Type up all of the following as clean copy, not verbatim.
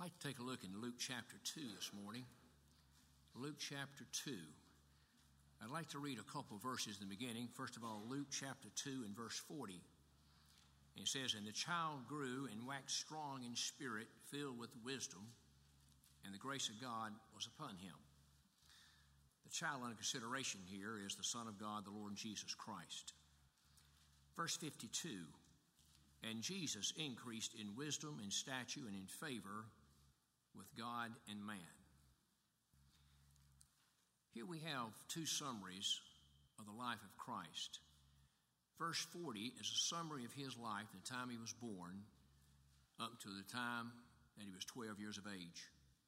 like to take a look in Luke chapter 2 this morning. Luke chapter 2. I'd like to read a couple verses in the beginning. First of all, Luke chapter 2 and verse 40. And it says, "And the child grew and waxed strong in spirit, filled with wisdom, and the grace of God was upon him." The child under consideration here is the Son of God, the Lord Jesus Christ. Verse 52, "And Jesus increased in wisdom and stature and in favor with God and man." Here we have two summaries of the life of Christ. Verse 40 is a summary of his life from the time he was born up to the time that he was 12 years of age.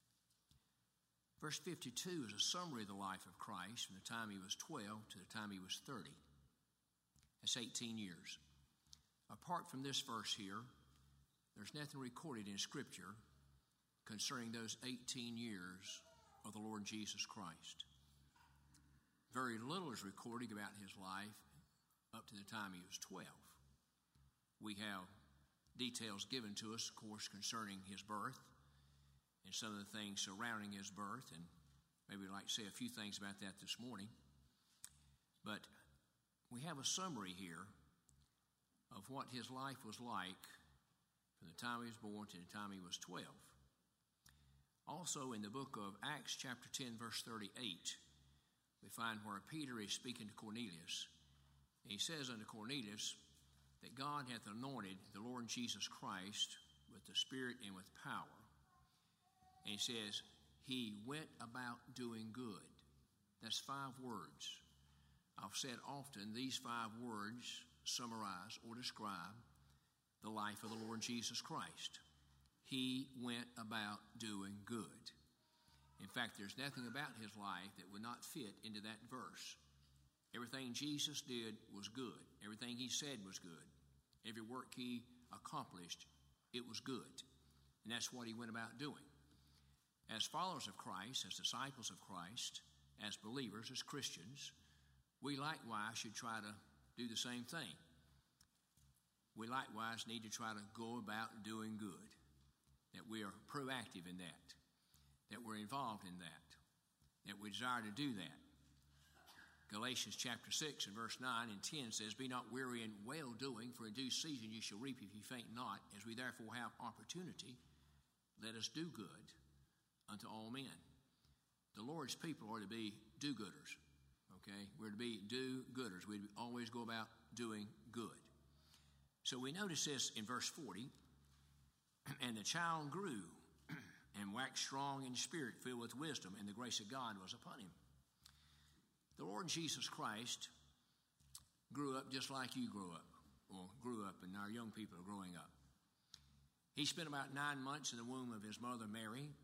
Verse 52 is a summary of the life of Christ from the time he was 12 to the time he was 30. That's 18 years. Apart from this verse here, there's nothing recorded in Scripture concerning those 18 years of the Lord Jesus Christ. Very little is recorded about his life up to the time he was 12. We have details given to us, of course, concerning his birth and some of the things surrounding his birth, and maybe we'd like to say a few things about that this morning. But we have a summary here of what his life was like from the time he was born to the time he was 12. Also in the book of Acts chapter 10 verse 38, we find where Peter is speaking to Cornelius. And he says unto Cornelius that God hath anointed the Lord Jesus Christ with the Spirit and with power. And he says, he went about doing good. That's 5 words. I've said often these 5 words summarize or describe the life of the Lord Jesus Christ. He went about doing good. In fact, there's nothing about his life that would not fit into that verse. Everything Jesus did was good. Everything he said was good. Every work he accomplished, it was good. And that's what he went about doing. As followers of Christ, as disciples of Christ, as believers, as Christians, we likewise should try to do the same thing. We likewise need to try to go about doing good. That we are proactive in that we're involved in that we desire to do that. Galatians chapter 6 and verse 9 and 10 says, "Be not weary in well-doing, for in due season you shall reap if you faint not. As we therefore have opportunity, let us do good unto all men." The Lord's people are to be do-gooders, okay? We're to be do-gooders. We always go about doing good. So we notice this in verse 40, "And the child grew and waxed strong in spirit, filled with wisdom, and the grace of God was upon him." The Lord Jesus Christ grew up just like you grew up, and our young people are growing up. He spent about 9 months in the womb of his mother Mary.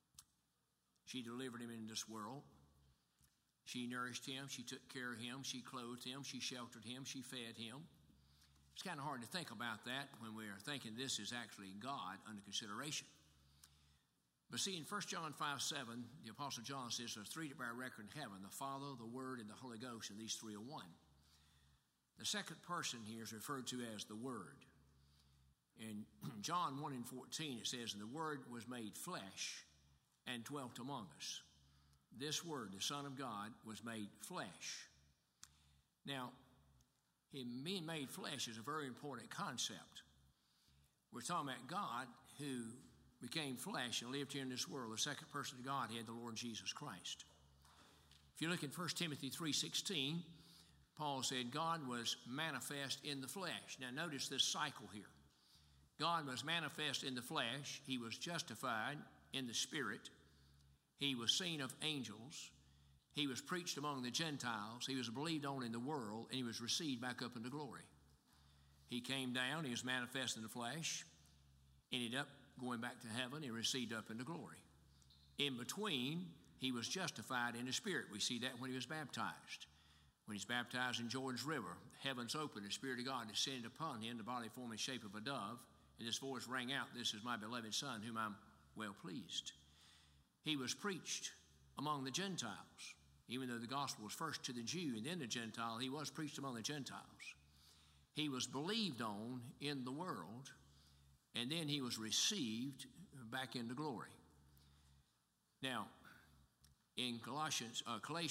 She delivered him into this world. She nourished him, she took care of him, she clothed him, she sheltered him, she fed him. It's kind of hard to think about that when we're thinking this is actually God under consideration. But see, in 1 John 5:7, the Apostle John says there's 3 that bear record in heaven, the Father, the Word, and the Holy Ghost, and these 3 are one. The second person here is referred to as the Word. In John 1 and 14, it says, "And the Word was made flesh and dwelt among us." This Word, the Son of God, was made flesh. Now, him being made flesh is a very important concept. We're talking about God who became flesh and lived here in this world, the second person of Godhead, the Lord Jesus Christ. If you look in 1 Timothy 3:16, Paul said God was manifest in the flesh. Now notice this cycle here. God was manifest in the flesh. He was justified in the Spirit. He was seen of angels. He was preached among the Gentiles. He was believed on in the world, and he was received back up into glory. He came down. He was manifest in the flesh. Ended up going back to heaven. He received up into glory. In between, he was justified in the Spirit. We see that when he was baptized. When he's baptized in Jordan's River, heavens opened, the Spirit of God descended upon him, the body formed in the shape of a dove, and this voice rang out, "This is my beloved Son, whom I'm well pleased." He was preached among the Gentiles. Even though the gospel was first to the Jew and then the Gentile, he was preached among the Gentiles. He was believed on in the world, and then he was received back into glory. Now, in Galatians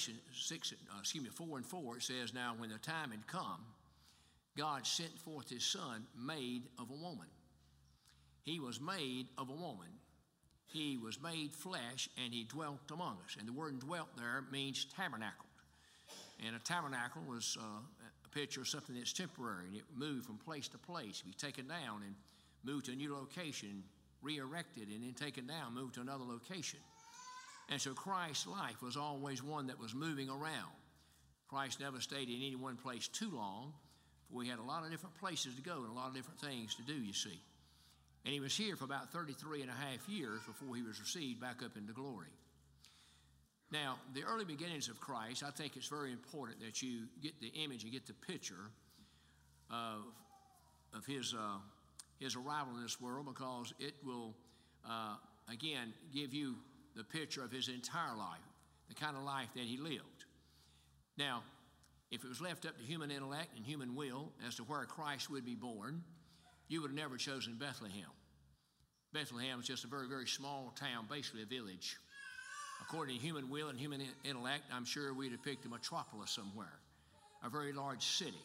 4:4, it says, now when the time had come, God sent forth his Son, made of a woman. He was made of a woman. He was made flesh, and he dwelt among us. And the word dwelt there means tabernacle. And a tabernacle was a picture of something that's temporary, and it moved from place to place. Be taken down and moved to a new location, re-erected, and then taken down, moved to another location. And so Christ's life was always one that was moving around. Christ never stayed in any one place too long, for we had a lot of different places to go and a lot of different things to do, you see. And he was here for about 33 and a half years before he was received back up into glory. Now, the early beginnings of Christ, I think it's very important that you get the image and get the picture of his arrival in this world, because it will, again, give you the picture of his entire life, the kind of life that he lived. Now, if it was left up to human intellect and human will as to where Christ would be born, you would have never chosen Bethlehem. Bethlehem was just a very, very small town, basically a village. According to human will and human intellect, I'm sure we'd have picked a metropolis somewhere, a very large city.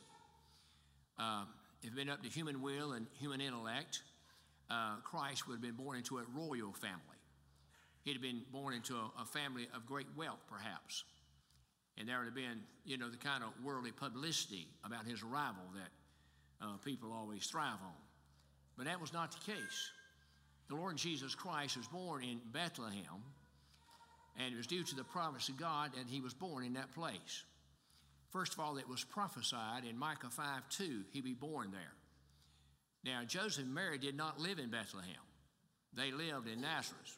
If it had been up to human will and human intellect, Christ would have been born into a royal family. He'd have been born into a family of great wealth, perhaps. And there would have been, the kind of worldly publicity about his arrival that people always thrive on. But that was not the case. The Lord Jesus Christ was born in Bethlehem, and it was due to the promise of God that he was born in that place. First of all, it was prophesied in Micah 5:2, he'd be born there. Now, Joseph and Mary did not live in Bethlehem. They lived in Nazareth.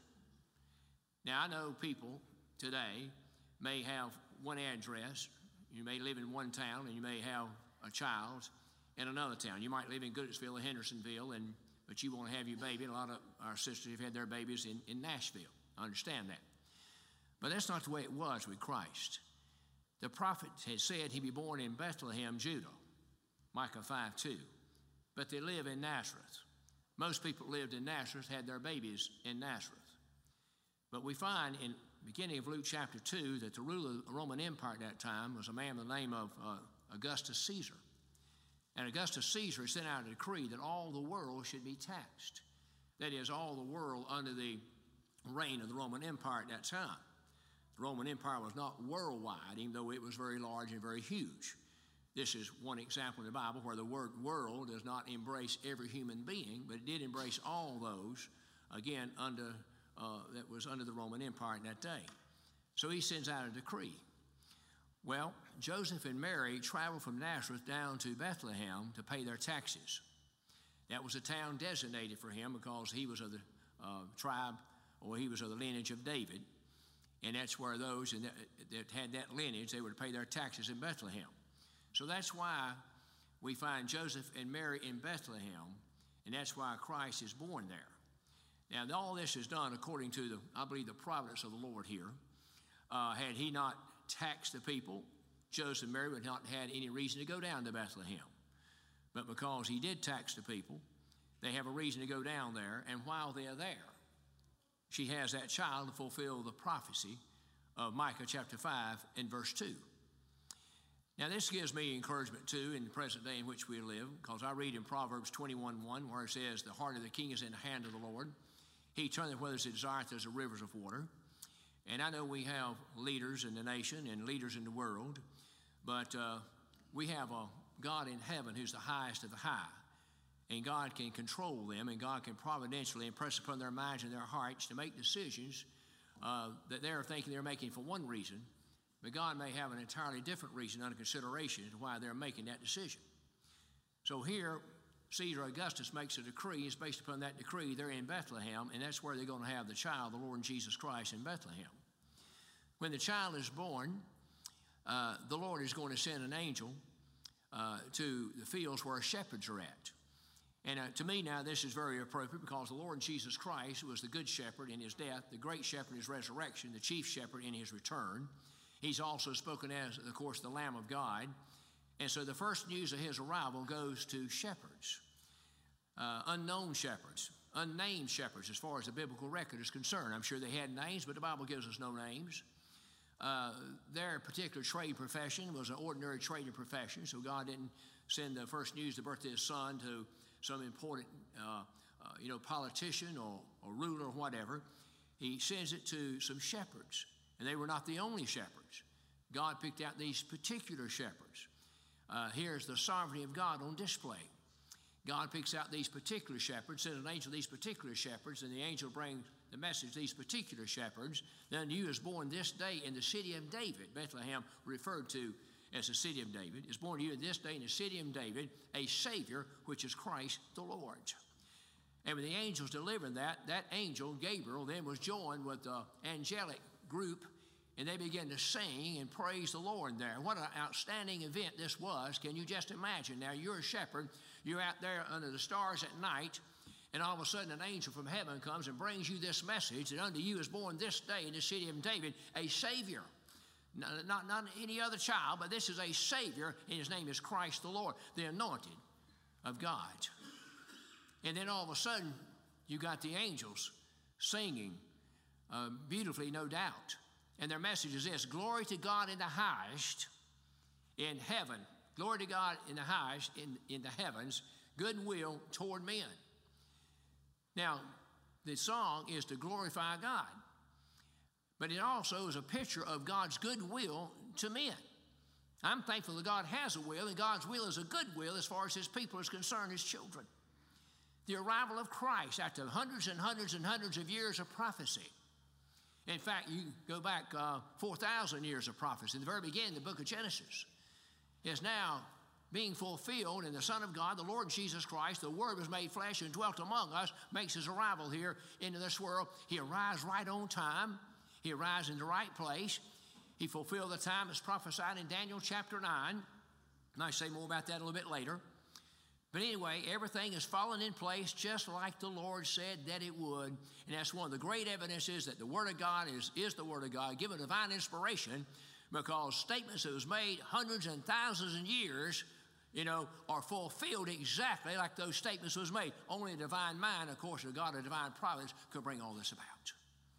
Now, I know people today may have one address. You may live in one town, and you may have a child in another town. You might live in Goodlettsville or Hendersonville, but you want to have your baby. A lot of our sisters have had their babies in Nashville. I understand that. But that's not the way it was with Christ. The prophet had said he'd be born in Bethlehem, Judah, Micah 5:2. But they live in Nazareth. Most people lived in Nazareth, had their babies in Nazareth. But we find in the beginning of Luke chapter 2 that the ruler of the Roman Empire at that time was a man by the name of Augustus Caesar. And Augustus Caesar sent out a decree that all the world should be taxed. That is, all the world under the reign of the Roman Empire at that time. The Roman Empire was not worldwide, even though it was very large and very huge. This is one example in the Bible where the word world does not embrace every human being, but it did embrace all those, again, that was under the Roman Empire in that day. So he sends out a decree. Well, Joseph and Mary traveled from Nazareth down to Bethlehem to pay their taxes. That was a town designated for him because he was of the tribe, or he was of the lineage of David. And that's where those that had that lineage, they would pay their taxes in Bethlehem. So that's why we find Joseph and Mary in Bethlehem, and that's why Christ is born there. Now, all this is done according to, I believe, the providence of the Lord here. Had he not taxed the people, Joseph and Mary would not have had any reason to go down to Bethlehem. But because he did tax the people, they have a reason to go down there, and while they're there, she has that child to fulfill the prophecy of Micah chapter 5 and verse 2. Now, this gives me encouragement, too, in the present day in which we live, because I read in Proverbs 21:1, where it says, the heart of the king is in the hand of the Lord. He turneth whither he desireth as the rivers of water. And I know we have leaders in the nation and leaders in the world, but we have a God in heaven who's the highest of the high. And God can control them, and God can providentially impress upon their minds and their hearts to make decisions that they're thinking they're making for one reason, but God may have an entirely different reason under consideration as to why they're making that decision. So here, Caesar Augustus makes a decree. It's based upon that decree. They're in Bethlehem, and that's where they're going to have the child, the Lord Jesus Christ, in Bethlehem. When the child is born, the Lord is going to send an angel to the fields where shepherds are at. And to me now, this is very appropriate because the Lord Jesus Christ was the good shepherd in his death, the great shepherd in his resurrection, the chief shepherd in his return. He's also spoken as, of course, the Lamb of God. And so the first news of his arrival goes to shepherds, unknown shepherds. unnamed shepherds as far as the biblical record is concerned. I'm sure they had names, but the Bible gives us no names. Their particular trade profession was an ordinary trading profession, so God didn't send the first news the birth of his son to some important politician or ruler or whatever. He sends it to some shepherds, and they were not the only shepherds. God picked out these particular shepherds. Here's the sovereignty of God on display. God picks out these particular shepherds, sends an angel to these particular shepherds, and the angel brings the message to these particular shepherds. Then you is born this day in the city of David, Bethlehem referred to as the city of David, is born to you this day in the city of David, a Savior, which is Christ the Lord. And when the angels delivered that angel, Gabriel, then was joined with the angelic group, and they began to sing and praise the Lord there. What an outstanding event this was. Can you just imagine? Now, you're a shepherd. You're out there under the stars at night, and all of a sudden an angel from heaven comes and brings you this message that unto you is born this day in the city of David a Savior. Not any other child, but this is a Savior, and his name is Christ the Lord, the anointed of God. And then all of a sudden, you got the angels singing beautifully, no doubt. And their message is this: glory to God in the highest in heaven. Glory to God in the highest in the heavens, goodwill toward men. Now, the song is to glorify God, but it also is a picture of God's goodwill to men. I'm thankful that God has a will, and God's will is a good will as far as his people is concerned, his children. The arrival of Christ after hundreds and hundreds and hundreds of years of prophecy. In fact, you go back 4,000 years of prophecy. In the very beginning, the book of Genesis is now being fulfilled in the Son of God, the Lord Jesus Christ. The Word was made flesh and dwelt among us, makes his arrival here into this world. He arrives right on time. He arrives in the right place. He fulfilled the time as prophesied in Daniel chapter 9. And I'll say more about that a little bit later. But anyway, everything is fallen in place just like the Lord said that it would. And that's one of the great evidences that the Word of God is the Word of God, given divine inspiration, because statements that was made hundreds and thousands of years, are fulfilled exactly like those statements was made. Only a divine mind, of course, a God of divine providence could bring all this about.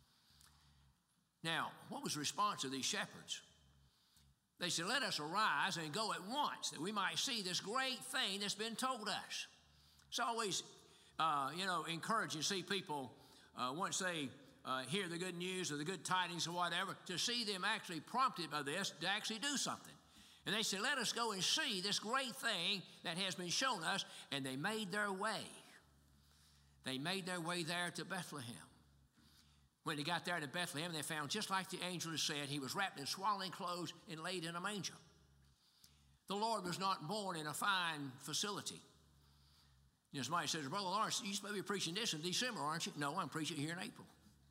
Now, what was the response of these shepherds? They said, let us arise and go at once, that we might see this great thing that's been told us. It's always, encouraging to see people, once they hear the good news or the good tidings or whatever, to see them actually prompted by this to actually do something. And they said, let us go and see this great thing that has been shown us. And they made their way. They made their way there to Bethlehem. When they got there to Bethlehem, they found, just like the angel had said, he was wrapped in swaddling clothes and laid in a manger. The Lord was not born in a fine facility. Somebody says, Brother Lawrence, you're supposed to be preaching this in December, aren't you? No, I'm preaching here in April.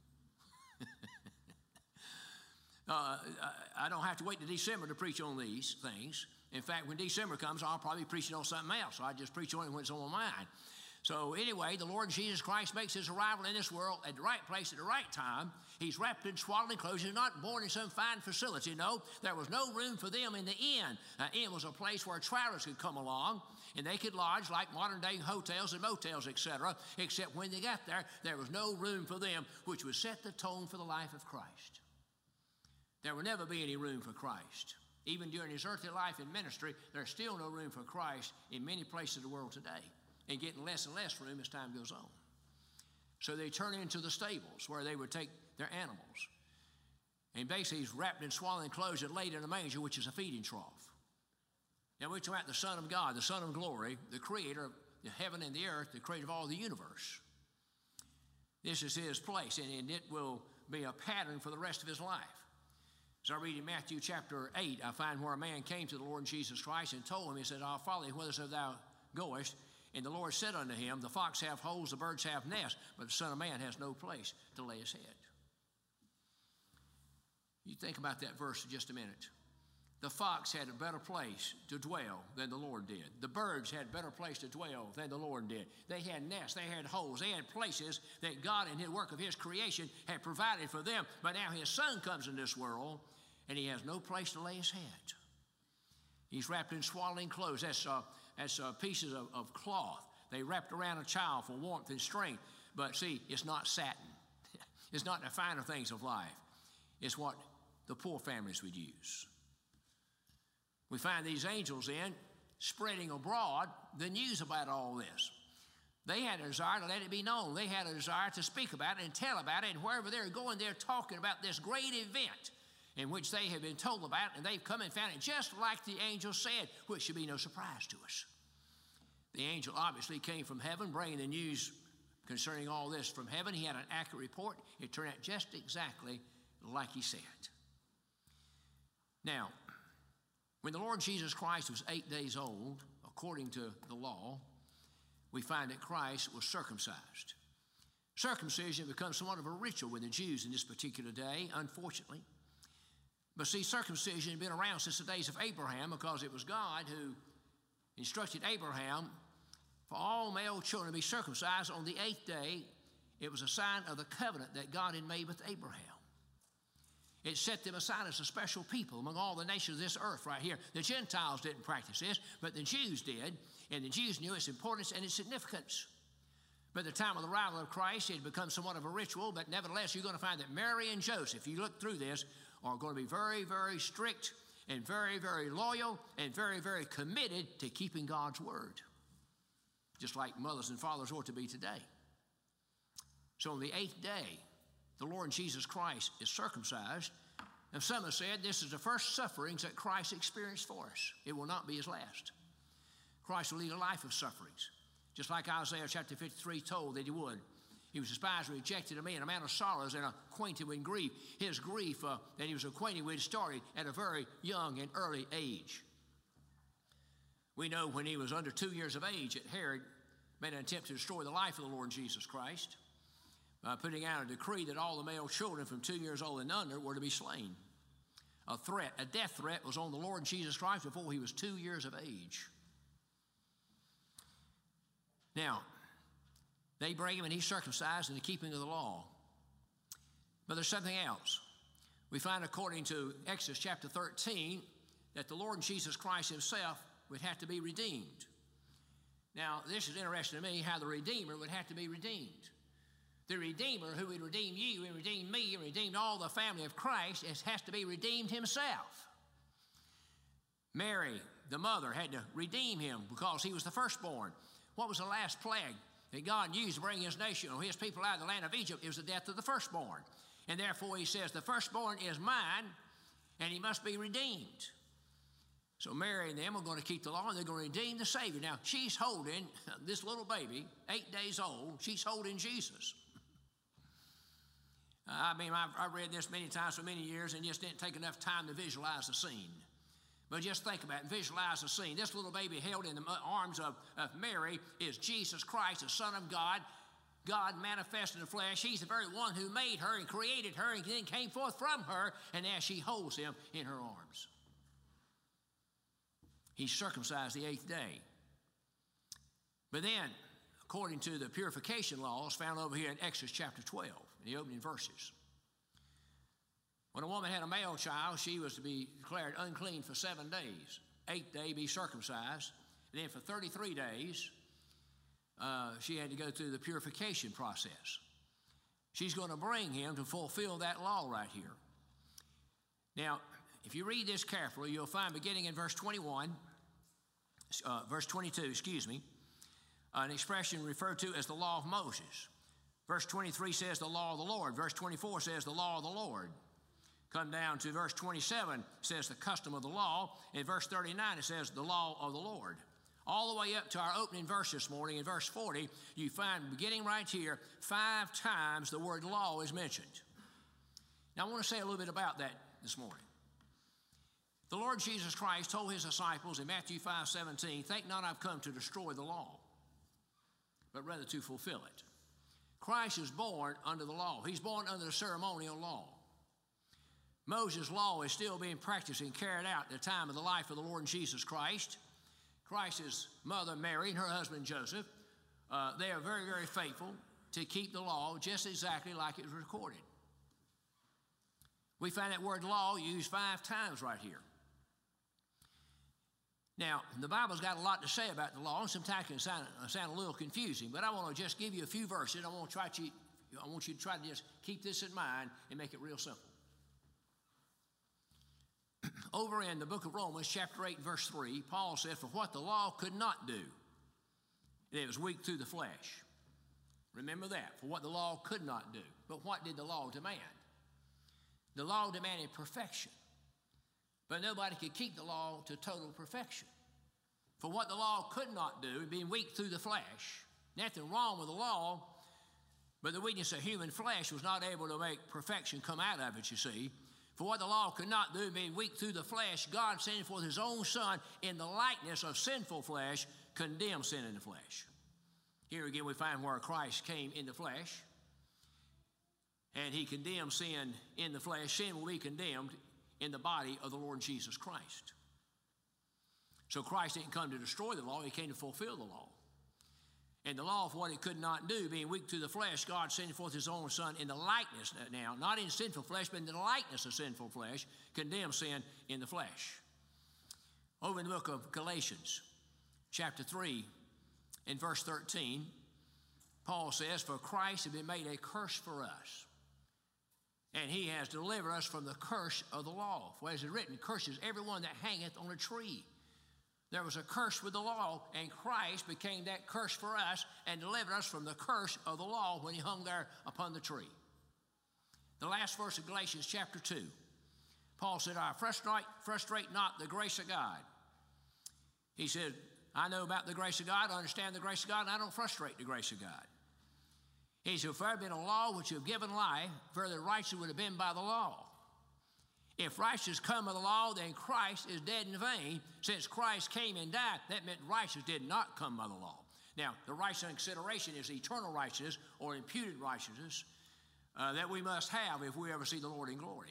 I don't have to wait to December to preach on these things. In fact, when December comes, I'll probably be preaching on something else. So I just preach on it when it's on my mind. So anyway, the Lord Jesus Christ makes his arrival in this world at the right place at the right time. He's wrapped in swaddling clothes. He's not born in some fine facility. No, there was no room for them in the inn. An inn was a place where travelers could come along, and they could lodge like modern-day hotels and motels, etc., except when they got there, there was no room for them, which would set the tone for the life of Christ. There will never be any room for Christ. Even during his earthly life and ministry, there's still no room for Christ in many places of the world today, and getting less and less room as time goes on. So they turn into the stables where they would take their animals. And basically he's wrapped in swaddling clothes and laid in a manger, which is a feeding trough. Now we're talking about the Son of God, the Son of glory, the creator of the heaven and the earth, the creator of all the universe. This is his place, and it will be a pattern for the rest of his life. As I read in Matthew chapter 8, I find where a man came to the Lord Jesus Christ and told him, he said, I'll follow thee whithersoever thou goest. And the Lord said unto him, the fox hath holes, the birds have nests, but the Son of Man has no place to lay his head. You think about that verse for just a minute. The fox had a better place to dwell than the Lord did. The birds had a better place to dwell than the Lord did. They had nests, they had holes, they had places that God in his work of his creation had provided for them. But now his Son comes in this world, and he has no place to lay his head. He's wrapped in swaddling clothes. That's pieces of cloth. They wrapped around a child for warmth and strength. But see, it's not satin. It's not the finer things of life. It's what the poor families would use. We find these angels then spreading abroad the news about all this. They had a desire to let it be known. They had a desire to speak about it and tell about it. And wherever they're going, they're talking about this great event in which they have been told about, and they've come and found it just like the angel said, which should be no surprise to us. The angel obviously came from heaven, bringing the news concerning all this from heaven. He had an accurate report. It turned out just exactly like he said. Now, when the Lord Jesus Christ was 8 days old, according to the law, we find that Christ was circumcised. Circumcision becomes somewhat of a ritual with the Jews in this particular day, unfortunately. But see, circumcision had been around since the days of Abraham, because it was God who instructed Abraham for all male children to be circumcised on the 8th day. It was a sign of the covenant that God had made with Abraham. It set them aside as a special people among all the nations of this earth right here. The Gentiles didn't practice this, but the Jews did, and the Jews knew its importance and its significance. By the time of the arrival of Christ, it had become somewhat of a ritual, but nevertheless, you're going to find that Mary and Joseph, if you look through this, are going to be very, very strict and very, very loyal and very, very committed to keeping God's word, just like mothers and fathers ought to be today. So on the 8th day, the Lord Jesus Christ is circumcised, and some have said this is the first sufferings that Christ experienced for us. It will not be his last. Christ will lead a life of sufferings, just like Isaiah chapter 53 told that he would. He was despised and rejected of men, a man of sorrows and acquainted with grief. His grief that he was acquainted with started at a very young and early age. We know when he was under 2 years of age that Herod made an attempt to destroy the life of the Lord Jesus Christ, putting out a decree that all the male children from 2 years old and under were to be slain. A death threat was on the Lord Jesus Christ before he was 2 years of age. Now, they bring him and he's circumcised in the keeping of the law. But there's something else. We find according to Exodus chapter 13 that the Lord Jesus Christ himself would have to be redeemed. Now, this is interesting to me how the Redeemer would have to be redeemed. The Redeemer who would redeem you and redeem me and redeem all the family of Christ has to be redeemed himself. Mary, the mother, had to redeem him because he was the firstborn. What was the last plague that God used to bring his nation or his people out of the land of Egypt? It was the death of the firstborn. And therefore he says, the firstborn is mine, and he must be redeemed. So Mary and them are going to keep the law, and they're going to redeem the Savior. Now, she's holding this little baby, 8 days old. She's holding Jesus. I've read this many times for many years and just didn't take enough time to visualize the scene. But just think about it, visualize the scene. This little baby held in the arms of Mary is Jesus Christ, the Son of God, God manifest in the flesh. He's the very one who made her and created her and then came forth from her, and as she holds him in her arms. He's circumcised the 8th day. But then, according to the purification laws found over here in Exodus chapter 12, in the opening verses, when a woman had a male child, she was to be declared unclean for 7 days. 8th day, be circumcised. And then for 33 days, she had to go through the purification process. She's going to bring him to fulfill that law right here. Now, if you read this carefully, you'll find beginning in verse 22, an expression referred to as the law of Moses. Verse 23 says the law of the Lord. Verse 24 says the law of the Lord. Come down to verse 27, says the custom of the law. In verse 39, it says the law of the Lord. All the way up to our opening verse this morning, in verse 40, you find beginning right here, 5 times the word law is mentioned. Now, I want to say a little bit about that this morning. The Lord Jesus Christ told his disciples in Matthew 5:17, think not I've come to destroy the law, but rather to fulfill it. Christ is born under the law. He's born under the ceremonial law. Moses' law is still being practiced and carried out at the time of the life of the Lord Jesus Christ. Christ's mother, Mary, and her husband, Joseph, they are very, very faithful to keep the law just exactly like it was recorded. We find that word law used 5 times right here. Now, the Bible's got a lot to say about the law, and sometimes it can sound a little confusing, but I want to just give you a few verses. I want you to try to just keep this in mind and make it real simple. Over in the book of Romans, chapter 8, verse 3, Paul said, "For what the law could not do, it was weak through the flesh." Remember that, for what the law could not do. But what did the law demand? The law demanded perfection. But nobody could keep the law to total perfection. For what the law could not do, being weak through the flesh, nothing wrong with the law, but the weakness of human flesh was not able to make perfection come out of it, you see. For what the law could not do, being weak through the flesh, God sending forth his own Son in the likeness of sinful flesh, condemned sin in the flesh. Here again we find where Christ came in the flesh, and he condemned sin in the flesh. Sin will be condemned in the body of the Lord Jesus Christ. So Christ didn't come to destroy the law, he came to fulfill the law. And the law, for what it could not do, being weak through the flesh, God sending forth his own Son in the likeness, now, not in sinful flesh, but in the likeness of sinful flesh, condemned sin in the flesh. Over in the book of Galatians, chapter 3, in verse 13, Paul says, "For Christ has been made a curse for us, and he has delivered us from the curse of the law. For as it is written, curses everyone that hangeth on a tree." There was a curse with the law, and Christ became that curse for us and delivered us from the curse of the law when he hung there upon the tree. The last verse of Galatians chapter 2, Paul said, "I frustrate not the grace of God." He said, I know about the grace of God, I understand the grace of God, and I don't frustrate the grace of God. He said, "If there had been a law which would have given life, further righteousness would have been by the law. If righteousness come by the law, then Christ is dead in vain. Since Christ came and died, that meant righteousness did not come by the law." Now, the righteousness in consideration is eternal righteousness or imputed righteousness that we must have if we ever see the Lord in glory.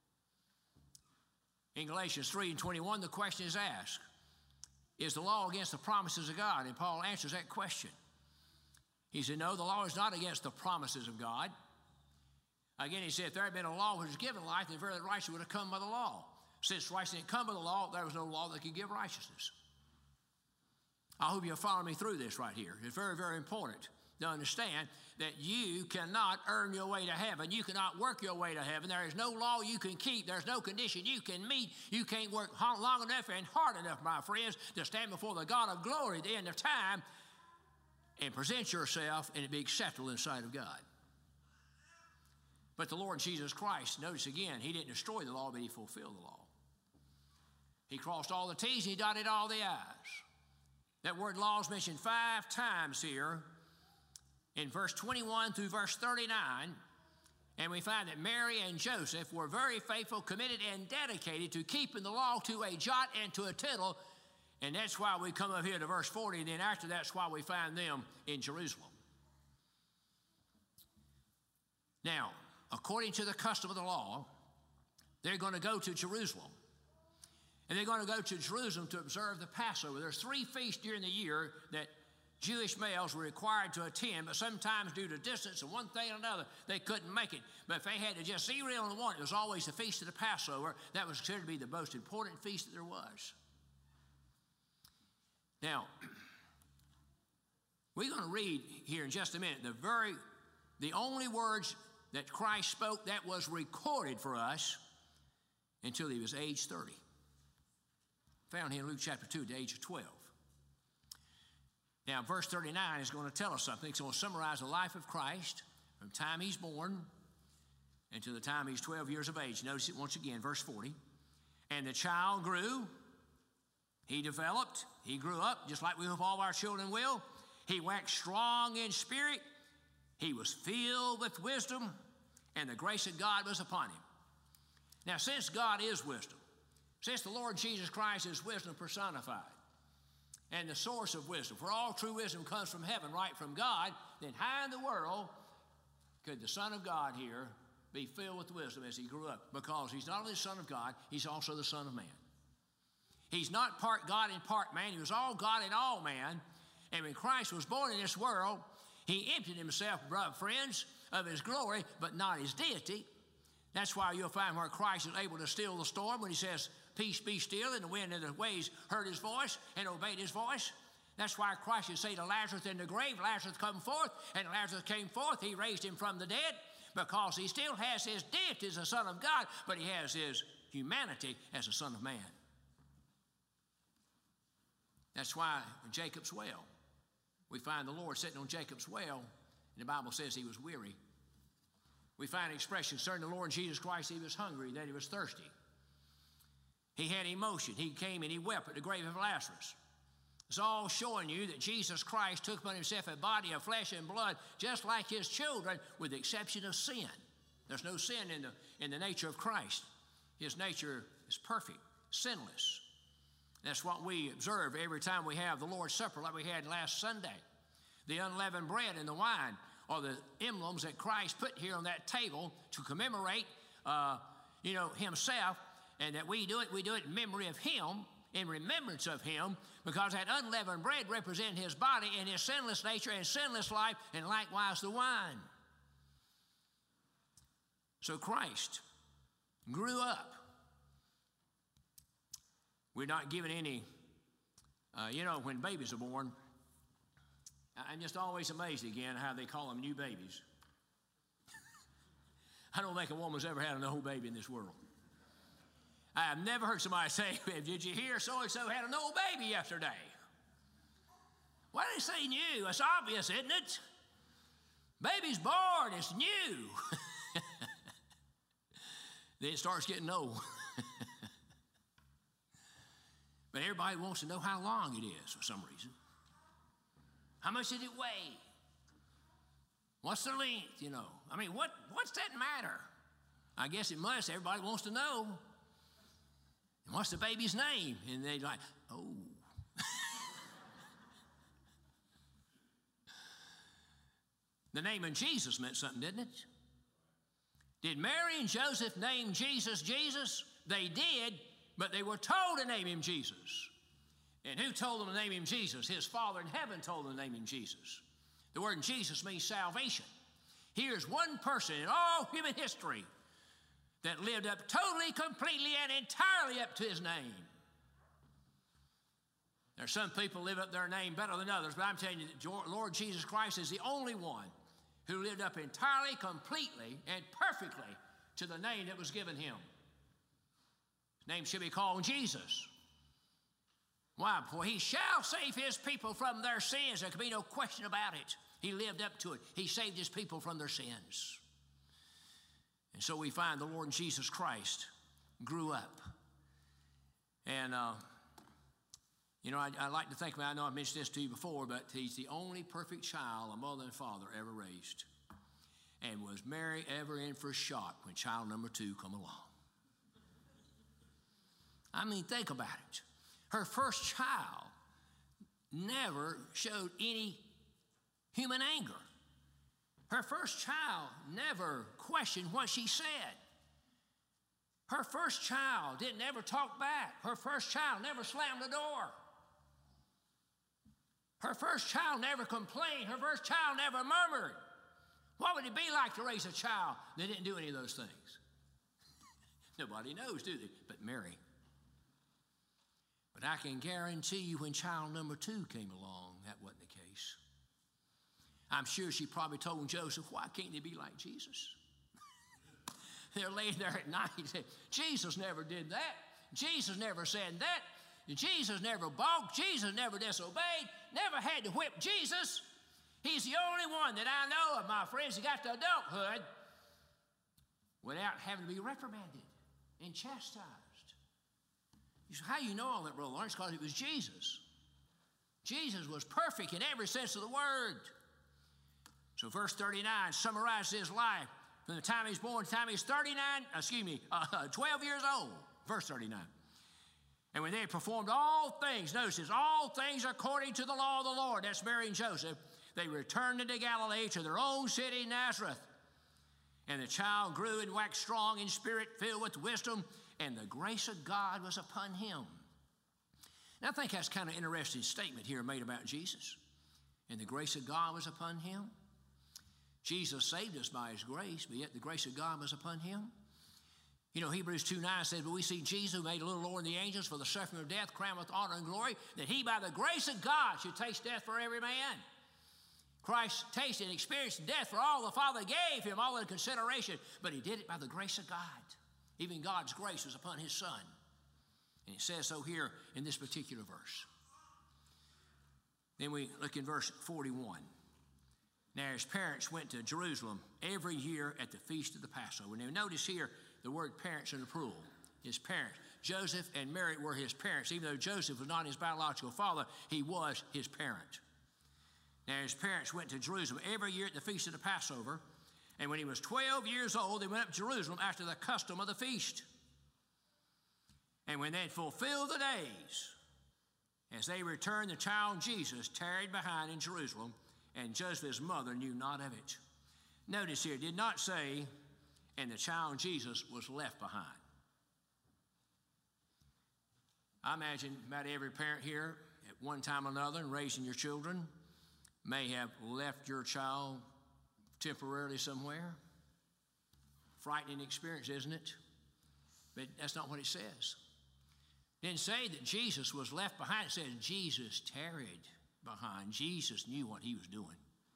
In Galatians 3 and 21, the question is asked, is the law against the promises of God? And Paul answers that question. He said, no, the law is not against the promises of God. Again, he said, if there had been a law which was given life, then verily righteousness would have come by the law. Since righteousness didn't come by the law, there was no law that could give righteousness. I hope you'll follow me through this right here. It's very, very important to understand that you cannot earn your way to heaven. You cannot work your way to heaven. There is no law you can keep. There's no condition you can meet. You can't work long enough and hard enough, my friends, to stand before the God of glory at the end of time and present yourself and be acceptable in the sight of God. But the Lord Jesus Christ, notice again, he didn't destroy the law, but he fulfilled the law. He crossed all the T's and he dotted all the I's. That word law is mentioned 5 times here in verse 21 through verse 39, and we find that Mary and Joseph were very faithful, committed, and dedicated to keeping the law to a jot and to a tittle, and that's why we come up here to verse 40, and then after that's why we find them in Jerusalem. Now, according to the custom of the law, they're going to go to Jerusalem. And they're going to go to Jerusalem to observe the Passover. There's 3 feasts during the year that Jewish males were required to attend, but sometimes due to distance and one thing or another, they couldn't make it. But if they had to just zero in on one, it was always the Feast of the Passover. That was considered to be the most important feast that there was. Now, we're going to read here in just a minute the only words that Christ spoke that was recorded for us until he was age 30. Found here in Luke chapter 2 at the age of 12. Now, verse 39 is going to tell us something. It's going to summarize the life of Christ from the time he's born until the time he's 12 years of age. Notice it once again, verse 40. And the child grew, he developed, he grew up, just like we hope all our children will. He waxed strong in spirit, he was filled with wisdom, and the grace of God was upon him. Now, since God is wisdom, since the Lord Jesus Christ is wisdom personified, and the source of wisdom, for all true wisdom comes from heaven, right from God, then how in the world could the Son of God here be filled with wisdom as he grew up? Because he's not only the Son of God, he's also the Son of Man. He's not part God and part man. He was all God and all man. And when Christ was born in this world, he emptied himself, friends, of his glory, but not his deity. That's why you'll find where Christ is able to still the storm when he says, peace be still, and the wind and the waves heard his voice and obeyed his voice. That's why Christ would say to Lazarus in the grave, Lazarus come forth, and Lazarus came forth. He raised him from the dead because he still has his deity as the Son of God, but he has his humanity as the Son of Man. That's why in Jacob's well, we find the Lord sitting on Jacob's well, and the Bible says he was weary. We find an expression concerning the Lord Jesus Christ, he was hungry, that he was thirsty. He had emotion. He came and he wept at the grave of Lazarus. It's all showing you that Jesus Christ took upon himself a body of flesh and blood, just like his children, with the exception of sin. There's no sin in the nature of Christ. His nature is perfect, sinless. That's what we observe every time we have the Lord's Supper like we had last Sunday. The unleavened bread and the wine are the emblems that Christ put here on that table to commemorate, himself, and that we do it in memory of him, in remembrance of him, because that unleavened bread represented his body and his sinless nature and sinless life, and likewise the wine. So Christ grew up. We're not given any, when babies are born, I'm just always amazed again how they call them new babies. I don't think a woman's ever had a whole baby in this world. I have never heard somebody say, did you hear so-and-so had an old baby yesterday? Why do they say new? It's obvious, isn't it? Baby's born, it's new. Then it starts getting old. But everybody wants to know how long it is for some reason. How much did it weigh? What's the length, I mean, what's that matter? I guess it must. Everybody wants to know. And what's the baby's name? And they're like, oh. The name of Jesus meant something, didn't it? Did Mary and Joseph name Jesus Jesus? They did, but they were told to name him Jesus. And who told them to name him Jesus? His Father in heaven told them to name him Jesus. The word Jesus means salvation. Here's one person in all human history that lived up totally, completely, and entirely up to his name. There are some people who live up their name better than others, but I'm telling you that Lord Jesus Christ is the only one who lived up entirely, completely, and perfectly to the name that was given him. His name should be called Jesus. Why? For he shall save his people from their sins. There can be no question about it. He lived up to it. He saved his people from their sins. And so we find the Lord Jesus Christ grew up. And, I like to think, I know I've mentioned this to you before, but he's the only perfect child a mother and father ever raised. And was Mary ever in for a shock when child number 2 come along? I mean, think about it. Her first child never showed any human anger. Her first child never questioned what she said. Her first child didn't ever talk back. Her first child never slammed the door. Her first child never complained. Her first child never murmured. What would it be like to raise a child that didn't do any of those things? Nobody knows, do they? But Mary. But I can guarantee you when child number 2 came along, that wasn't the case. I'm sure she probably told Joseph, why can't they be like Jesus? They're laying there at night and say, Jesus never did that. Jesus never said that. Jesus never balked. Jesus never disobeyed. Never had to whip Jesus. He's the only one that I know of, my friends, who got to adulthood without having to be reprimanded and chastised. You say, how do you know all that, Brother Lawrence? Because it was Jesus. Jesus was perfect in every sense of the word. So verse 39 summarizes his life from the time he was born to the time he was 12 years old. Verse 39. And when they had performed all things, notice this, all things according to the law of the Lord, that's Mary and Joseph, they returned into Galilee to their own city, Nazareth. And the child grew and waxed strong in spirit, filled with wisdom, and the grace of God was upon him. And I think that's kind of an interesting statement here made about Jesus. And the grace of God was upon him. Jesus saved us by his grace, but yet the grace of God was upon him. You know, Hebrews 2:9 says, but we see Jesus, who made a little lower than the angels for the suffering of death, crowned with honor and glory, that he by the grace of God should taste death for every man. Christ tasted and experienced death for all the Father gave him, all in consideration, but he did it by the grace of God. Even God's grace was upon his Son. And it says so here in this particular verse. Then we look in verse 41. Now his parents went to Jerusalem every year at the feast of the Passover. Now notice here the word parents in the plural. His parents. Joseph and Mary were his parents. Even though Joseph was not his biological father, he was his parent. Now his parents went to Jerusalem every year at the feast of the Passover. And when he was 12 years old, they went up to Jerusalem after the custom of the feast. And when they had fulfilled the days, as they returned, the child Jesus tarried behind in Jerusalem, and Joseph, his mother, knew not of it. Notice here, it did not say, and the child Jesus was left behind. I imagine about every parent here, at one time or another, in raising your children, may have left your child temporarily somewhere. Frightening experience, isn't it? But that's not what it says. It didn't say that Jesus was left behind. It says Jesus tarried behind. Jesus knew what he was doing.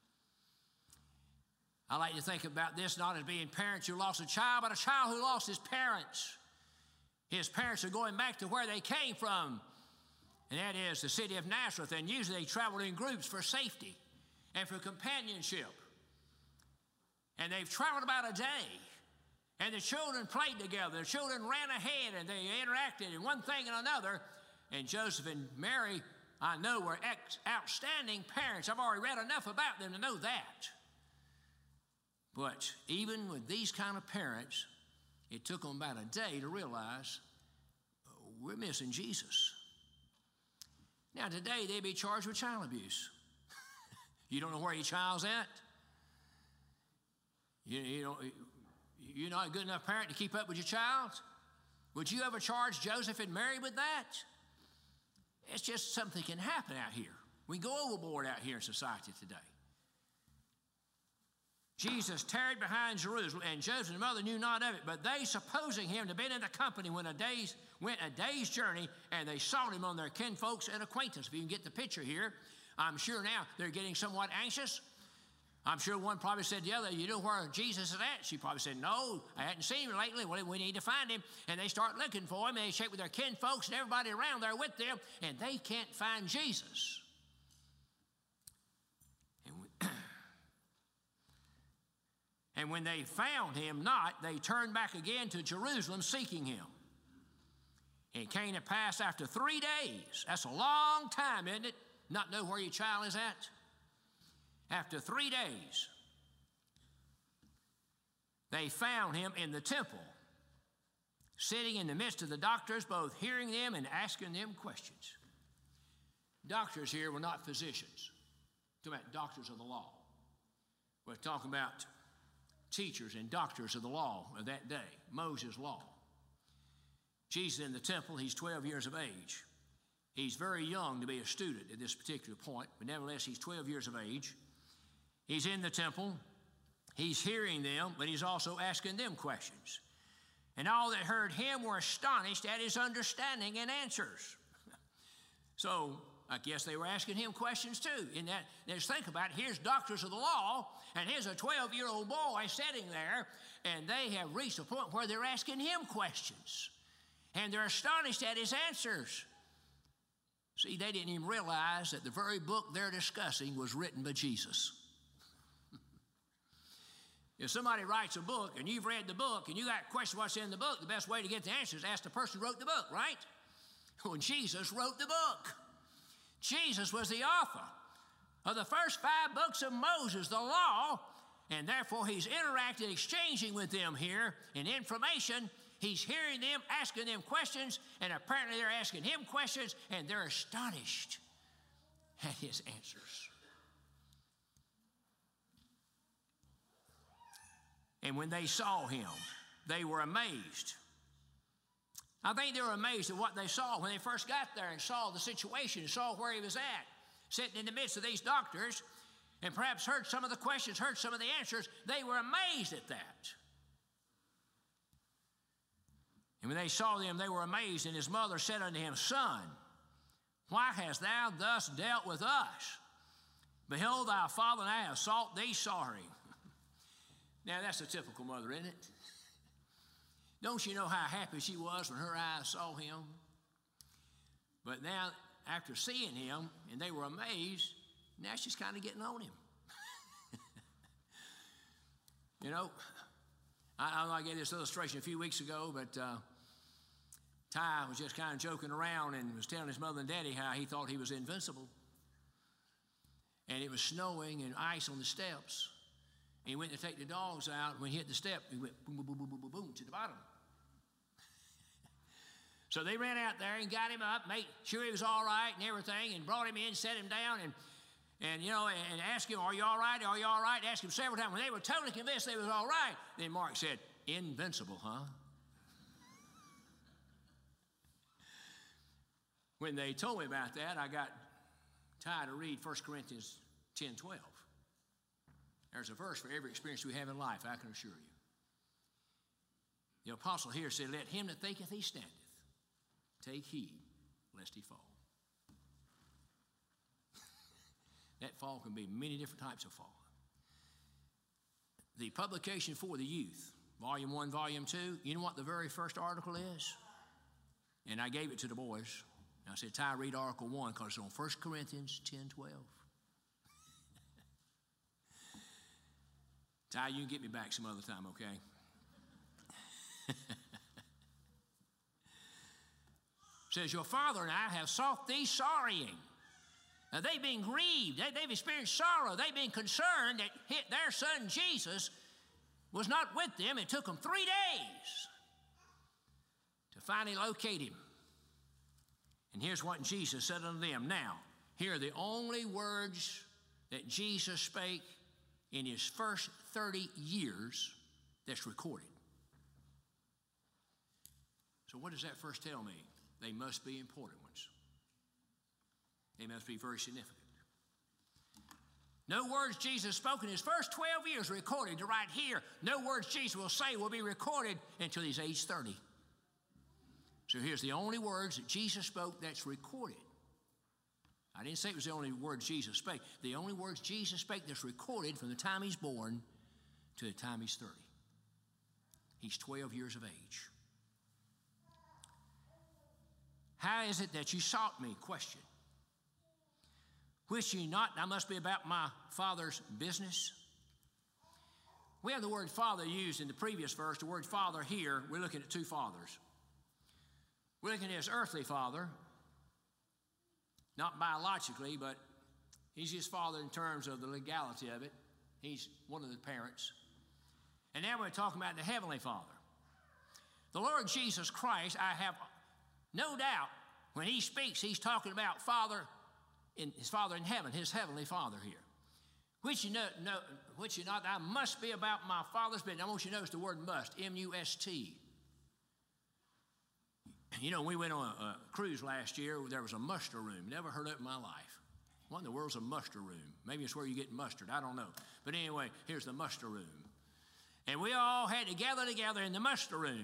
I like to think about this not as being parents who lost a child, but a child who lost his parents. His parents are going back to where they came from, and that is the city of Nazareth. And usually they traveled in groups for safety and for companionship. And they've traveled about a day. And the children played together. The children ran ahead and they interacted in one thing and another. And Joseph and Mary, I know, were outstanding parents. I've already read enough about them to know that. But even with these kind of parents, it took them about a day to realize we're missing Jesus. Now today they'd be charged with child abuse. You don't know where your child's at? You're not a good enough parent to keep up with your child? Would you ever charge Joseph and Mary with that? It's just something can happen out here. We go overboard out here in society today. Jesus tarried behind Jerusalem, and Joseph and his mother knew not of it, but they, supposing him to have been in the company, went a day's journey, and they sought him on their kinfolks and acquaintance. If you can get the picture here, I'm sure now they're getting somewhat anxious. I'm sure one probably said to the other, you know where Jesus is at? She probably said, no, I hadn't seen him lately. Well, we need to find him. And they start looking for him, and they check with their kinfolks and everybody around there with them, and they can't find Jesus. And when they found him not, they turned back again to Jerusalem seeking him. And it came to pass after 3 days. That's a long time, isn't it? Not know where your child is at. After 3 days, they found him in the temple, sitting in the midst of the doctors, both hearing them and asking them questions. Doctors here were not physicians. We're talking about doctors of the law. We're talking about teachers and doctors of the law of that day, Moses' law. Jesus in the temple, he's 12 years of age. He's very young to be a student at this particular point, but nevertheless, he's 12 years of age. He's in the temple, he's hearing them, but he's also asking them questions. And all that heard him were astonished at his understanding and answers. So I guess they were asking him questions too. In that, let's think about it. Here's doctors of the law, and here's a 12-year-old boy sitting there, and they have reached a point where they're asking him questions. And they're astonished at his answers. See, they didn't even realize that the very book they're discussing was written by Jesus. If somebody writes a book and you've read the book and you got questions what's in the book, the best way to get the answers is ask the person who wrote the book, right? Well, Jesus wrote the book. Jesus was the author of the first 5 books of Moses, the law, and therefore he's interacting, exchanging with them here in information. He's hearing them, asking them questions, and apparently they're asking him questions, and they're astonished at his answers. And when they saw him, they were amazed. I think they were amazed at what they saw when they first got there and saw the situation, and saw where he was at, sitting in the midst of these doctors, and perhaps heard some of the questions, heard some of the answers. They were amazed at that. And when they saw them, they were amazed. And his mother said unto him, Son, why hast thou thus dealt with us? Behold, thy father and I have sought thee sorry. Now, that's a typical mother, isn't it? Don't you know how happy she was when her eyes saw him? But now, after seeing him, and they were amazed, now she's kind of getting on him. You know, I gave this illustration a few weeks ago, but Ty was just kind of joking around and was telling his mother and daddy how he thought he was invincible. And it was snowing and ice on the steps. And he went to take the dogs out. When he hit the step, he went boom, boom, boom, boom, boom, boom, boom to the bottom. So they ran out there and got him up, made sure he was all right and everything, and brought him in, set him down, and you know, and asked him, are you all right? Are you all right? Asked him several times. When they were totally convinced they was all right, then Mark said, invincible, huh? When they told me about that, I got Ty to read 1 Corinthians 10:12. There's a verse for every experience we have in life, I can assure you. The apostle here said, let him that thinketh he standeth take heed lest he fall. That fall can be many different types of fall. The publication for the youth, Volume 1, Volume 2, you know what the very first article is? And I gave it to the boys. I said, Ty, read Article 1 because it's on 1 Corinthians 10:12. Ty, you can get me back some other time, okay? Says, your father and I have sought thee sorrying. Now, they've been grieved. They've experienced sorrow. They've been concerned that their son Jesus was not with them. It took them 3 days to finally locate him. And here's what Jesus said unto them. Now, here are the only words that Jesus spake in his first 30 years that's recorded. So what does that first tell me? They must be important ones. They must be very significant. No words Jesus spoke in his first 12 years recorded to right here. No words Jesus will say will be recorded until he's age 30. So here's the only words that Jesus spoke that's recorded. I didn't say it was the only words Jesus spake. The only words Jesus spake that's recorded from the time he's born to the time he's 30. He's 12 years of age. How is it that you sought me? Question. Wist ye not I must be about my Father's business? We have the word father used in the previous verse. The word father here, we're looking at two fathers. We're looking at his earthly father, not biologically, but he's his father in terms of the legality of it. He's one of the parents. And now we're talking about the heavenly Father. The Lord Jesus Christ, I have no doubt, when he speaks, he's talking about his Father in heaven, his heavenly Father here. Which you not, I must be about my Father's business. I want you to notice the word must, M-U-S-T. You know, we went on a cruise last year. There was a muster room. Never heard of it in my life. What in the world's a muster room? Maybe it's where you get mustard. I don't know. But anyway, here's the muster room. And we all had to gather together in the muster room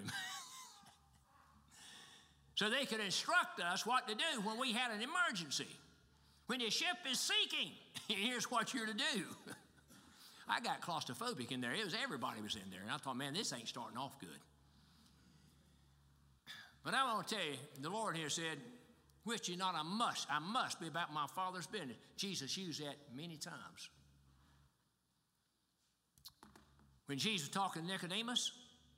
so they could instruct us what to do when we had an emergency. When the ship is sinking, here's what you're to do. I got claustrophobic in there. Everybody was in there. And I thought, man, this ain't starting off good. But I want to tell you, the Lord here said, which you not, I must be about my Father's business. Jesus used that many times. When Jesus was talking to Nicodemus,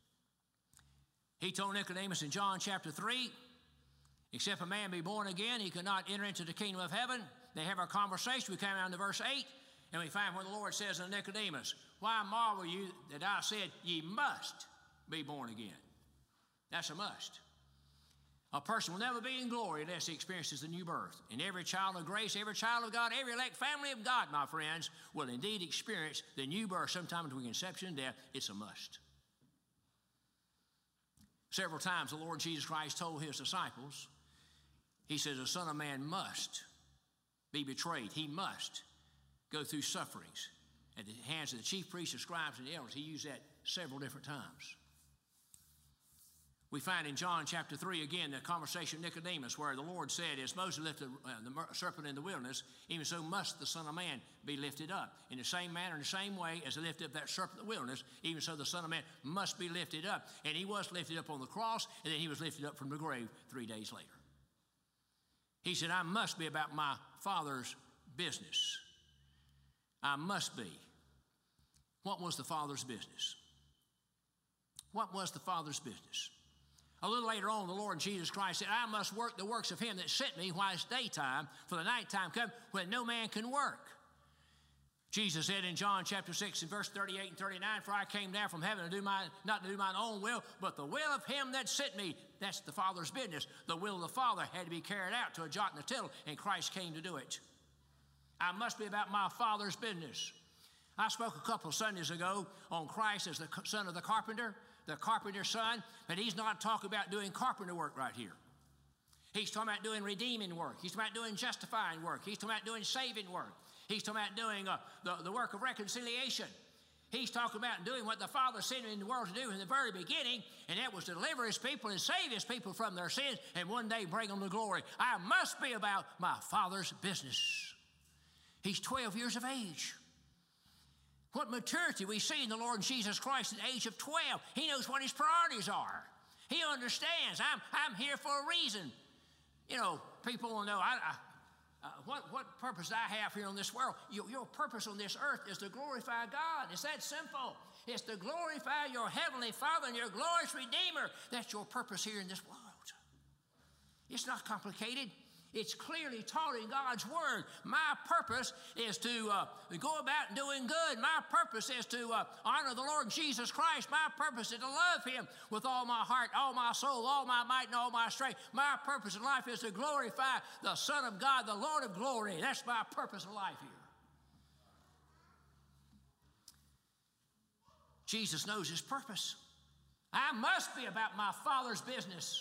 he told Nicodemus in John chapter 3, except a man be born again, he could not enter into the kingdom of heaven. They have our conversation. We come down to verse 8, and we find where the Lord says to Nicodemus, why marvel you that I said ye must be born again? That's a must. A person will never be in glory unless he experiences the new birth. And every child of grace, every child of God, every elect family of God, my friends, will indeed experience the new birth sometime between conception and death. It's a must. Several times the Lord Jesus Christ told his disciples, he says, the Son of Man must be betrayed. He must go through sufferings at the hands of the chief priests, the scribes, and the elders. He used that several different times. We find in John chapter 3 again the conversation with Nicodemus where the Lord said, as Moses lifted the serpent in the wilderness, even so must the Son of Man be lifted up. In the same manner, in the same way as they lifted up that serpent in the wilderness, even so the Son of Man must be lifted up. And he was lifted up on the cross, and then he was lifted up from the grave 3 days later. He said, I must be about my Father's business. I must be. What was the Father's business? What was the Father's business? A little later on, the Lord Jesus Christ said, I must work the works of him that sent me while it's daytime, for the nighttime come when no man can work. Jesus said in John chapter 6 and verse 38 and 39, for I came down from heaven not to do mine own will, but the will of him that sent me. That's the Father's business. The will of the Father had to be carried out to a jot and a tittle, and Christ came to do it. I must be about my Father's business. I spoke a couple of Sundays ago on Christ as the son of the carpenter's son, but he's not talking about doing carpenter work right here. He's talking about doing redeeming work. He's talking about doing justifying work. He's talking about doing saving work. He's talking about doing the work of reconciliation. He's talking about doing what the Father sent him in the world to do in the very beginning, and that was to deliver his people and save his people from their sins and one day bring them to glory. I must be about my Father's business. He's 12 years of age. What maturity we see in the Lord Jesus Christ at the age of 12. He knows what his priorities are. He understands. I'm here for a reason. You know, people will know what purpose I have here on this world. Your purpose on this earth is to glorify God. It's that simple. It's to glorify your heavenly Father and your glorious Redeemer. That's your purpose here in this world. It's not complicated. It's clearly taught in God's Word. My purpose is to go about doing good. My purpose is to honor the Lord Jesus Christ. My purpose is to love him with all my heart, all my soul, all my might, and all my strength. My purpose in life is to glorify the Son of God, the Lord of glory. That's my purpose in life here. Jesus knows his purpose. I must be about my Father's business.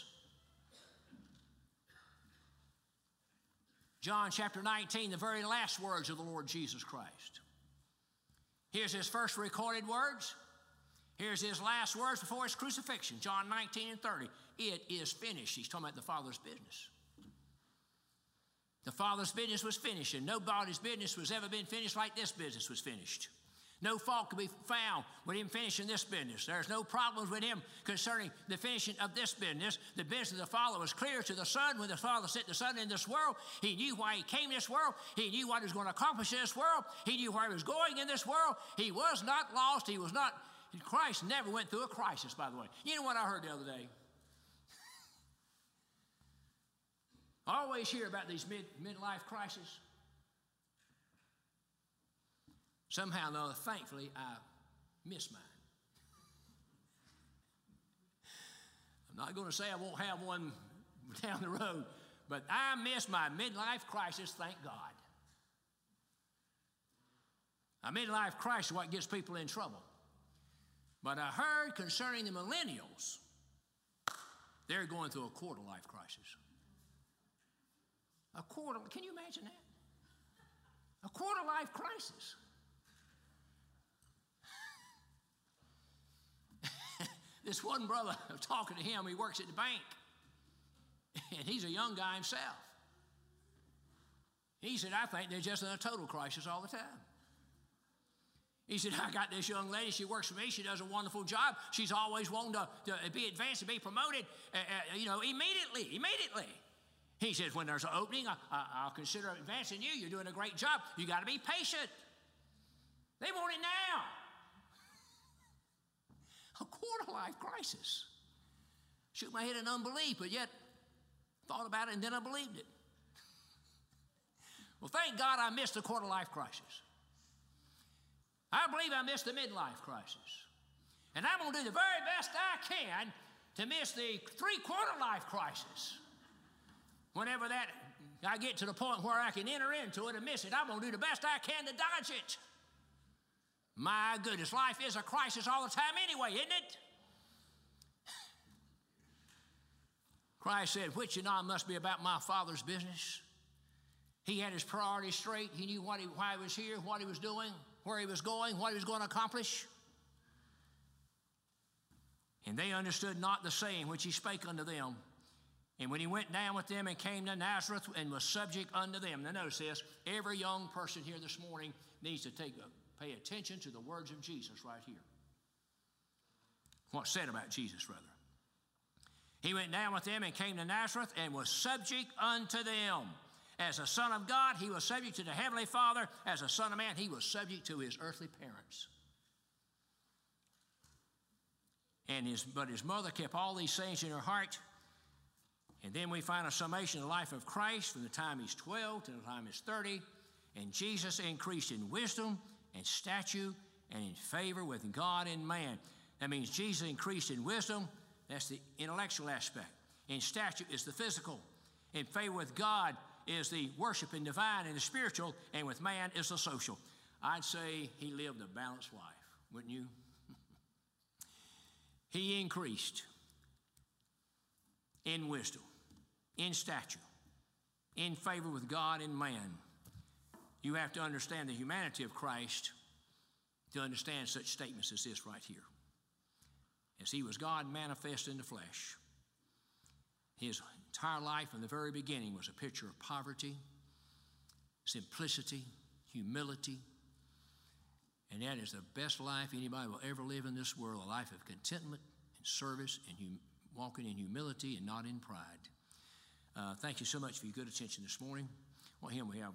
John chapter 19, the very last words of the Lord Jesus Christ. Here's his first recorded words. Here's his last words before his crucifixion. John 19 and 30. It is finished. He's talking about the Father's business. The Father's business was finished, and nobody's business has ever been finished like this business was finished. No fault could be found with him finishing this business. There's no problems with him concerning the finishing of this business. The business of the Father was clear to the Son. When the Father sent the Son in this world, he knew why he came in this world. He knew what he was going to accomplish in this world. He knew where he was going in this world. He was not lost. He was not. Christ never went through a crisis, by the way. You know what I heard the other day? I always hear about these midlife crises. Somehow or another, thankfully, I missed mine. I'm not going to say I won't have one down the road, but I missed my midlife crisis, thank God. A midlife crisis is what gets people in trouble. But I heard concerning the millennials, they're going through a quarter-life crisis. Can you imagine that? A quarter-life crisis. This one brother, I was talking to him, he works at the bank, and he's a young guy himself. He said, I think they're just in a total crisis all the time. He said, I got this young lady, she works for me, she does a wonderful job. She's always wanting to be advanced and be promoted, immediately. He says, when there's an opening, I'll consider advancing you. You're doing a great job. You got to be patient. They want it now. A quarter-life crisis. Shook my head in unbelief, but yet thought about it and then I believed it. Well, thank God I missed the quarter-life crisis. I believe I missed the midlife crisis. And I'm going to do the very best I can to miss the three-quarter-life crisis. Whenever I get to the point where I can enter into it and miss it, I'm going to do the best I can to dodge it. My goodness, life is a crisis all the time anyway, isn't it? Christ said, which and I must be about my Father's business. He had his priorities straight. He knew why he was here, what he was doing, where he was going, what he was going to accomplish. And they understood not the saying which he spake unto them. And when he went down with them and came to Nazareth and was subject unto them. Now notice this, every young person here this morning needs to pay attention to the words of Jesus right here. What's said about Jesus, rather. He went down with them and came to Nazareth and was subject unto them. As a son of God, he was subject to the Heavenly Father. As a son of man, he was subject to his earthly parents. But his mother kept all these things in her heart. And then we find a summation of the life of Christ from the time he's 12 to the time he's 30. And Jesus increased in wisdom and stature and in favor with God and man. That means Jesus increased in wisdom. That's the intellectual aspect. In stature is the physical. In favor with God is the worship and divine and the spiritual. And with man is the social. I'd say he lived a balanced life, wouldn't you? He increased in wisdom, in stature, in favor with God and man. You have to understand the humanity of Christ to understand such statements as this right here. As he was God manifest in the flesh. His entire life from the very beginning was a picture of poverty, simplicity, humility. And that is the best life anybody will ever live in this world, a life of contentment and service and walking in humility and not in pride. Thank you so much for your good attention this morning. What hymn we have?